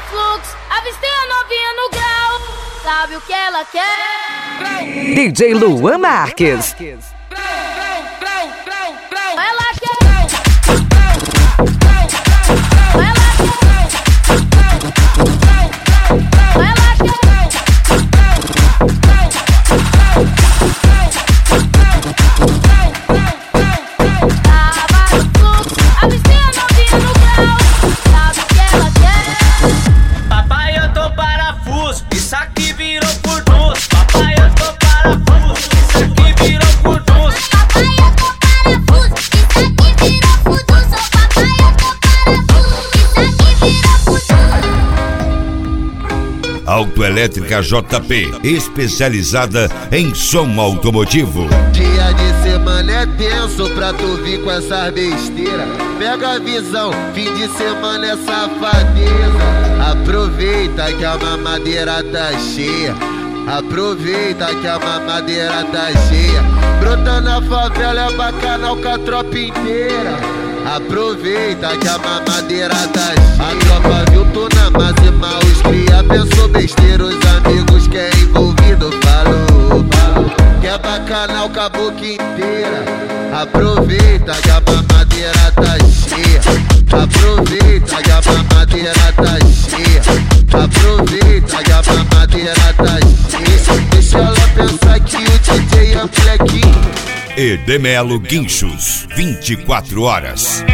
fluxo, avistei a novinha no grau. Sabe o que ela quer? DJ Luan Marques. Ela quer. Autoelétrica JP, especializada em som automotivo. Dia de semana é tenso pra tu vir com essas besteiras. Pega a visão, fim de semana é safadeza. Aproveita que a mamadeira tá cheia. Aproveita que a mamadeira tá cheia. Brota na favela é bacanal com a tropa inteira. Aproveita que a mamadeira tá cheia. A tropa viu tu na máxima, os cria pensou besteira. Os amigos que é envolvido falou que é bacanal com a boca inteira. Aproveita que a mamadeira tá cheia. Aproveita que a mamadeira tá cheia. Aproveita que a mamadeira tá cheia. Deixa ela pensar que o DJ é molequinho. Edemelo Guinchos, 24 horas.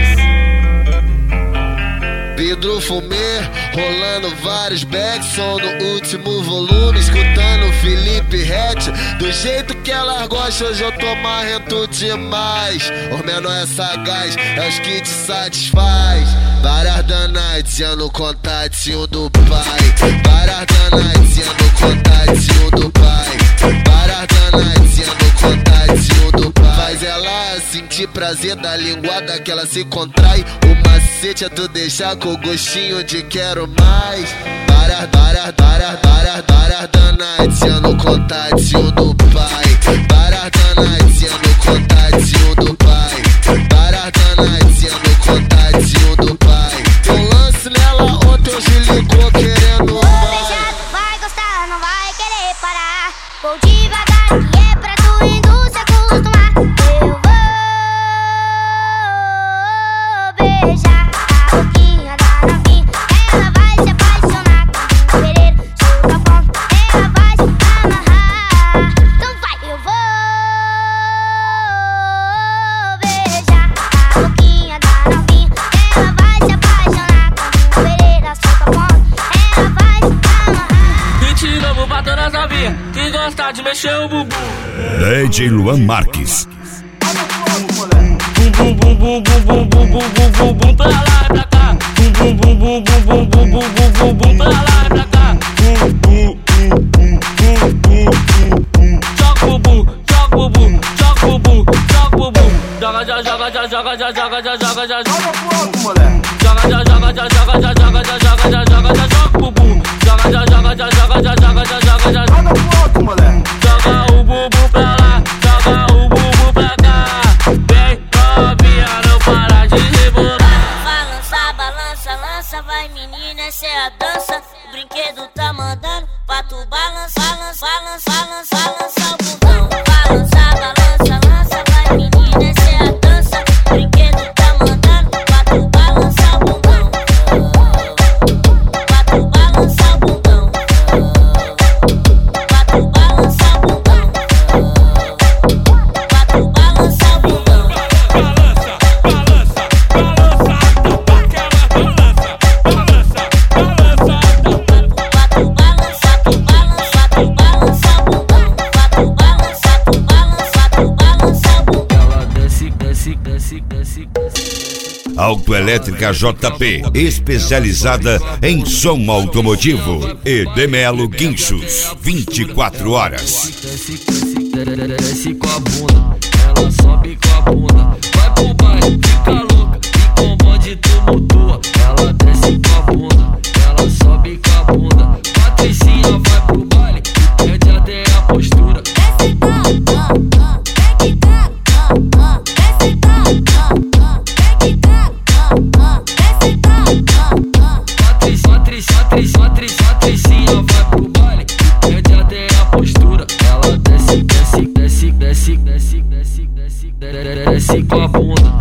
Pedro Fumê, rolando vários backs, som no último volume, escutando Felipe Rett. Do jeito que elas gostam, hoje eu tô marrento demais. Os menor é sagaz, é os que te satisfaz. Várias danadinhas no contatinho do pai. Várias danadinhas no contatinho do pai. Várias danadinhas no contatinho do pai. Faz ela sentir prazer da linguada que ela se contrai. O macete é tu deixar com gostinho de quero mais. Várias danadinhas no contatinho do pai. Várias danadinhas no contatinho do pai. Várias danadinhas no contatinho do pai. Eu lance nela ontem, hoje ligou querendo mais. Vai gostar, não vai querer parar. Vou devagar, que é pra tu indo se acostumar. Eu vou beijar a boquinha da novinha. Ela vai se apaixonar. Querer solta a ponta, ela vai se amarrar. Então vai, eu vou beijar a boquinha da novinha. Ela vai se apaixonar. Querer solta a ponta, ela vai se amarrar. Hit novo pra todas as novinhas que gosta de mexer o bumbum. DJ Luan Marques. Bum bum bum bum bum bum bum bum bum bum pra lá e pra cá. Bum bum bum bum bum bum bum bum bum bum pra lá e pra cá. Bum bum bum bum bum bum. Joga o bumbum, joga o bumbum, joga o bumbum, joga o bumbum. Joga já joga já joga já joga já joga já. Joga pro alto, moleque. Joga já joga já joga já joga já joga já joga já joga o bumbum. Joga já joga já joga já joga já joga já. Joga pro alto, moleque. Joga o bumbum pra lá, joga o bumbum pra cá. Vem novinha, não para de rebolar. Balança, balança, lança, vai menina, essa é a dança. O brinquedo tá mandando pra tu balança, balança, balança, balança, balança o bundão. Balança, balança, lança, vai menina, essa é a dança. O brinquedo tá mandando pra tu balançar o bundão. Pra tu balançar o bundão. Pra tu balançar o bundão. Pra tu balançar o bundão. Balança, balança, balança, tapa que ela balança, balança, balança. Pra tu balançar, tu balançar, tu balançar o bundão. Pra tu balançar, tu balançar, tu balançar o bundão. Ela desce, desce, desce, desce, desce. Autoelétrica JP, especializada em som automotivo. Edemelo Guinchos, 24 horas. Desce com a bunda, ela sobe com a bunda. Vai pro baile, fica louca, e com o bonde tumultua. Ela desce com a bunda, ela sobe com a bunda. Patricinha vai pro baile, pede até a postura. Desce, Patrícia Patricinha vai pro baile, perde até a postura. Ela desce com a bunda.